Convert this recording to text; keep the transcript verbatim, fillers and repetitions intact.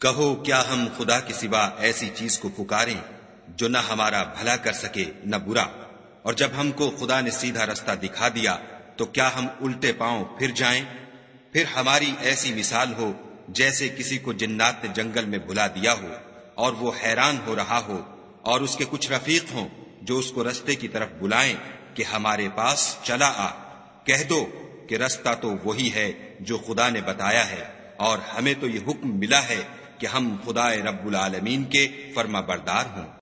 कहो, क्या हम खुदा के सिवा ऐसी चीज को पुकारें जो न हमारा भला कर सके न बुरा, और जब हमको खुदा ने सीधा रास्ता दिखा दिया तो क्या हम उल्टे पांव फिर जाएं? फिर हमारी ऐसी मिसाल हो जैसे किसी को जिन्नात ने जंगल में बुला दिया हो और वो हैरान हो रहा हो, और उसके कुछ रफीक हों जो उसको रास्ते की तरफ बुलाएं कि हमारे पास चला आ। कह दो कि रास्ता तो वही है जो खुदा ने बताया है, और हमें तो ये हुक्म मिला है कि हम खुदाए रब्बुल आलमीन के फर्मा बरदार हों।